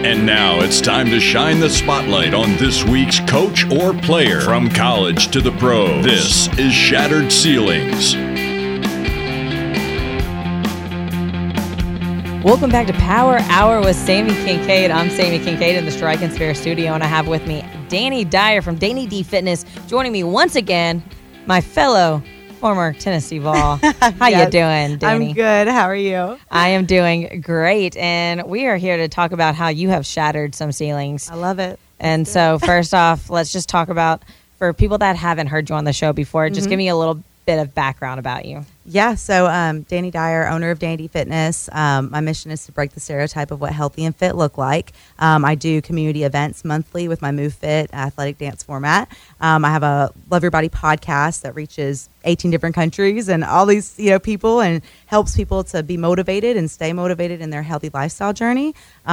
And now it's time to shine the spotlight on this week's coach or player from college to the pros. This is Shattered Ceilings. Welcome back to Power Hour with Sammy Kincaid. I'm Sammy Kincaid in the Strike and Spare studio, and I have with me Danny Dyer from Danny D Fitness, joining me once again, my fellow former Tennessee Vol. How you doing, Danny? I'm good. How are you? I am doing great, and we are here to talk about how you have shattered some ceilings. I love it. And so first off, let's just talk about, for people that haven't heard you on the show before, just give me a little bit of background about you. Yeah, so Danny Dyer, owner of Danny D Fitness. My mission is to break the stereotype of what healthy and fit look like. I do community events monthly with my Move Fit athletic dance format. I have a Love Your Body podcast that reaches 18 different countries and all these people, and helps people to be motivated and stay motivated in their healthy lifestyle journey.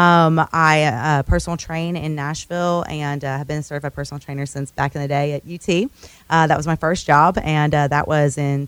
I personal train in Nashville and have been a certified personal trainer since back in the day at UT. That was my first job, and that was in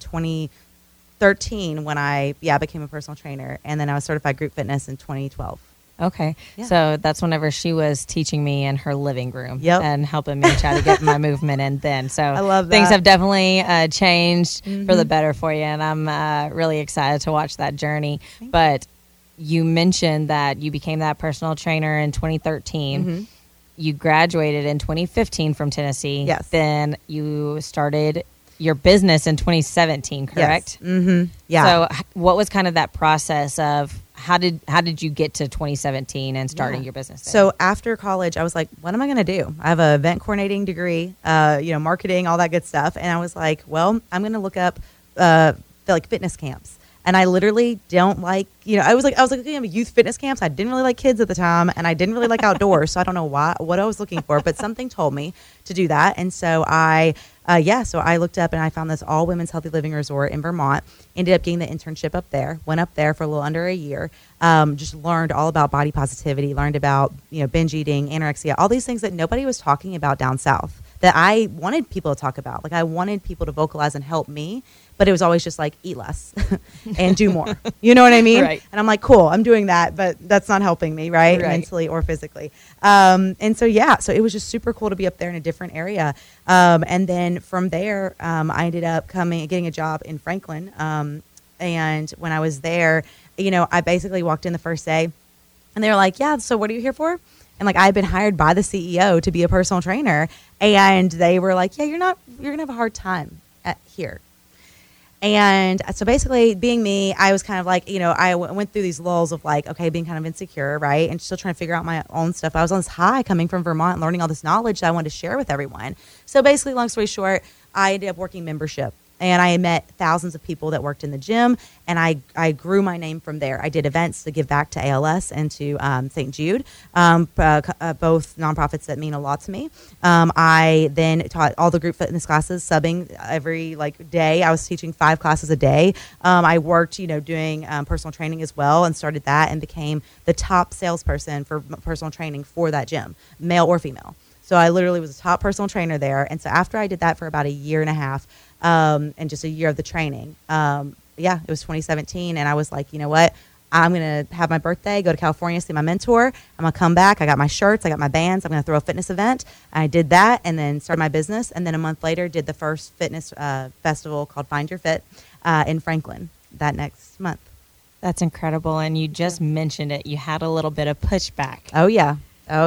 2013 when I became a personal trainer, and then I was certified group fitness in 2012. Okay. Yeah. So that's whenever she was teaching me in her living room and helping me try to get my movement in then. So I love that. Things have definitely changed for the better for you, and I'm really excited to watch that journey. But you mentioned that you became that personal trainer in 2013. You graduated in 2015 from Tennessee. Yes. Then you started your business in 2017, correct? Yes. Yeah. So what was kind of that process of how did you get to 2017 and starting your business then? So after college, I was like, what am I going to do? I have an event coordinating degree, marketing, all that good stuff. And I was like, well, I'm going to look up fitness camps. And I literally don't like, I was like, youth fitness camps. I didn't really like kids at the time, and I didn't really like outdoors. So I don't know what I was looking for, but something told me to do that. And so I looked up and I found this all women's healthy living resort in Vermont. Ended up getting the internship up there. Went up there for a little under a year. Just learned all about body positivity. Learned about binge eating, anorexia, all these things that nobody was talking about down south that I wanted people to talk about. Like, I wanted people to vocalize and help me. But it was always just like, eat less and do more. You know what I mean? Right. And I'm like, cool, I'm doing that, but that's not helping me, right? Mentally or physically. So it was just super cool to be up there in a different area. And then from there, I ended up getting a job in Franklin. And when I was there, I basically walked in the first day and they were like, yeah, so what are you here for? And like, I had been hired by the CEO to be a personal trainer. And they were like, yeah, you're going to have a hard time here. And so basically, being me, I was kind of like, I went through these lulls of like, okay, being kind of insecure, right? And still trying to figure out my own stuff. I was on this high coming from Vermont, learning all this knowledge that I wanted to share with everyone. So basically, long story short, I ended up working membership. And I met thousands of people that worked in the gym, and I grew my name from there. I did events to give back to ALS and to St. Jude, both nonprofits that mean a lot to me. I then taught all the group fitness classes, subbing every day. I was teaching 5 classes a day. I worked, doing personal training as well, and started that and became the top salesperson for personal training for that gym, male or female. So I literally was a top personal trainer there. And so after I did that for about a year and a half, and just a year of the training, it was 2017. And I was like, you know what? I'm going to have my birthday, go to California, see my mentor. I'm going to come back. I got my shirts. I got my bands. I'm going to throw a fitness event. I did that and then started my business. And then a month later, did the first fitness festival called Find Your Fit in Franklin that next month. That's incredible. And you just mentioned it. You had a little bit of pushback. Oh, yeah.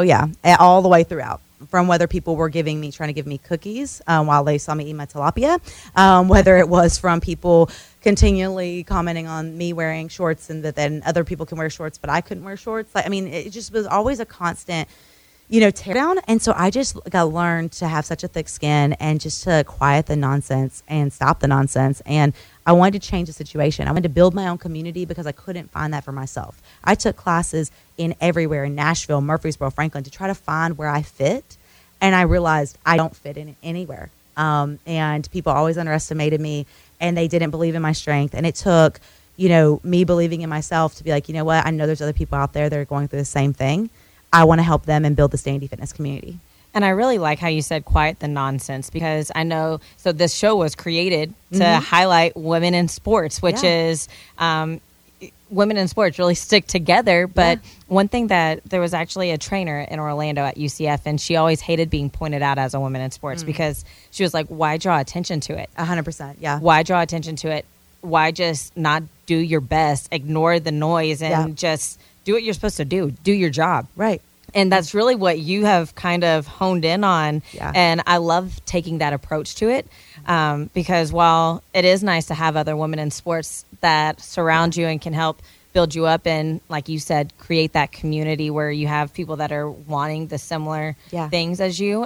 All the way throughout. From whether people were trying to give me cookies while they saw me eat my tilapia, whether it was from people continually commenting on me wearing shorts and that then other people can wear shorts, but I couldn't wear shorts. It just was always a constant, tear down. And so I just got learned to have such a thick skin and just to quiet the nonsense and stop the nonsense. And I wanted to change the situation. I wanted to build my own community because I couldn't find that for myself. I took classes in everywhere, in Nashville, Murfreesboro, Franklin, to try to find where I fit. And I realized I don't fit in anywhere. And people always underestimated me, and they didn't believe in my strength. And it took, me believing in myself to be like, you know what? I know there's other people out there that are going through the same thing. I want to help them and build the Danny D Fitness community. And I really like how you said quiet the nonsense, because I know, so this show was created to highlight women in sports, which is women in sports really stick together. But one thing that there was actually a trainer in Orlando at UCF, and she always hated being pointed out as a woman in sports because she was like, why draw attention to it? 100%. Yeah. Why draw attention to it? Why just not do your best, ignore the noise, and just do what you're supposed to do? Do your job. Right. And that's really what you have kind of honed in on. Yeah. And I love taking that approach to it because while it is nice to have other women in sports that surround you and can help build you up and, like you said, create that community where you have people that are wanting the similar things as you,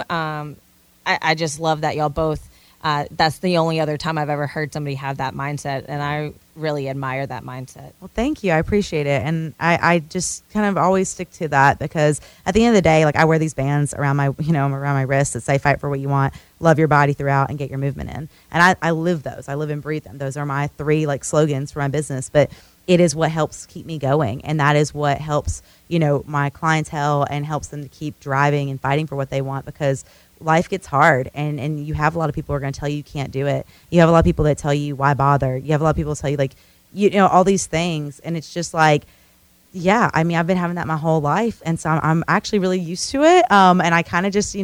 I just love that y'all both. That's the only other time I've ever heard somebody have that mindset, and I really admire that mindset. Well, thank you. I appreciate it. And I just kind of always stick to that because at the end of the day, like I wear these bands around my, around my wrist that say fight for what you want, love your body throughout, and get your movement in. And I live those. I live and breathe them. Those are my 3 like slogans for my business, but it is what helps keep me going. And that is what helps, my clientele and helps them to keep driving and fighting for what they want because life gets hard and you have a lot of people who are going to tell you can't do it. You have a lot of people that tell you why bother. You have a lot of people tell you like, all these things. And it's just like, yeah, I mean, I've been having that my whole life. And so I'm actually really used to it. And I kind of just,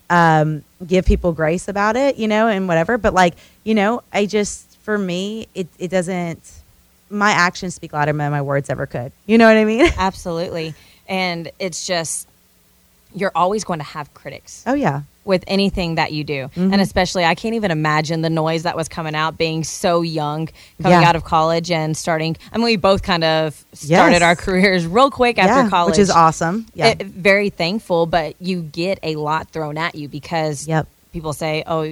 give people grace about it, and whatever. But like, I just, for me, it doesn't, my actions speak louder than my words ever could. You know what I mean? Absolutely. And it's just, you're always going to have critics. Oh, yeah. With anything that you do. Mm-hmm. And especially, I can't even imagine the noise that was coming out being so young, coming out of college and starting. I mean, we both kind of started our careers real quick after college. Which is awesome. Yeah. Very thankful, but you get a lot thrown at you because people say, oh,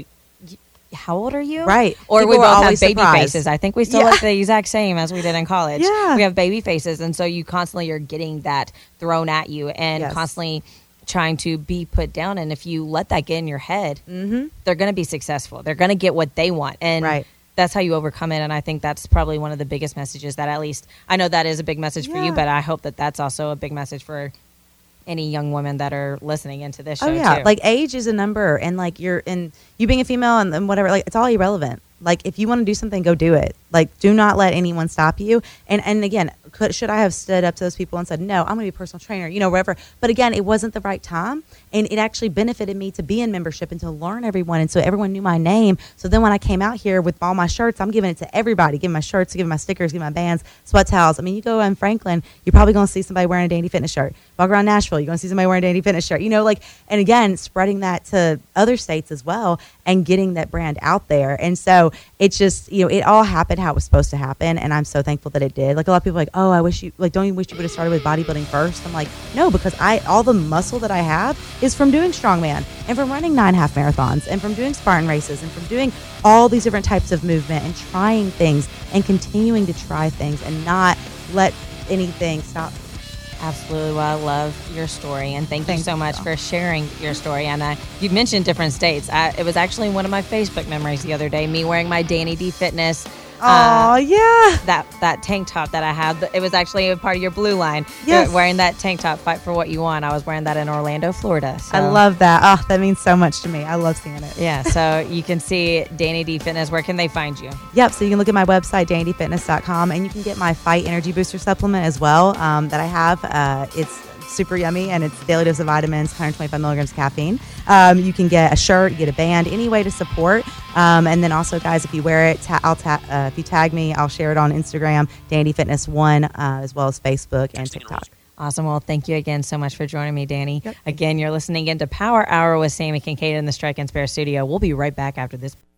how old are you? Right. Or people we both have baby surprised. Faces. I think we still look the exact same as we did in college. Yeah. We have baby faces. And so you constantly are getting that thrown at you and constantly trying to be put down. And if you let that get in your head, they're going to be successful. They're going to get what they want. And that's how you overcome it. And I think that's probably one of the biggest messages that, at least I know that is a big message for you, but I hope that that's also a big message for any young women that are listening into this show too. Like age is a number, and like you being a female and whatever, like it's all irrelevant. Like if you want to do something, go do it. Like do not let anyone stop you. And again, should I have stood up to those people and said, no, I'm going to be a personal trainer, whatever. But again, it wasn't the right time. And it actually benefited me to be in membership and to learn everyone. And so everyone knew my name. So then when I came out here with all my shirts, I'm giving it to everybody, giving my shirts, giving my stickers, giving my bands, sweat towels. I mean, you go in Franklin, you're probably going to see somebody wearing a Dandy Fitness shirt. Walk around Nashville, you're going to see somebody wearing a Dandy Fitness shirt, and again, spreading that to other states as well and getting that brand out there. And so it's just, it all happened how it was supposed to happen. And I'm so thankful that it did. Like a lot of people are like, oh, I wish you, like, don't you wish you would have started with bodybuilding first? I'm like, no, because all the muscle that I have is from doing strongman and from running 9 half marathons and from doing Spartan races and from doing all these different types of movement and trying things and continuing to try things and not let anything stop me. Absolutely. Well, I love your story, and thank you so much for sharing your story. And you mentioned different states. It was actually one of my Facebook memories the other day, me wearing my Danny D Fitness. That tank top that I had. It was actually a part of your Blue Line. Yes. Wearing that tank top, fight for what you want. I was wearing that in Orlando, Florida. So. I love that. Oh, that means so much to me. I love seeing it. Yeah. So you can see Danny D Fitness. Where can they find you? Yep. So you can look at my website, DannyDFitness.com, and you can get my Fight Energy Booster supplement as well that I have. It's super yummy, and it's daily dose of vitamins, 125 milligrams of caffeine. You can get a shirt, you get a band, any way to support. And then also, guys, if you wear it, if you tag me, I'll share it on Instagram, Dandy Fitness 1, as well as Facebook and TikTok. Awesome. Well, thank you again so much for joining me, Danny. Yep. Again, you're listening into Power Hour with Sammy Kincaid in the Strike and Spare studio. We'll be right back after this.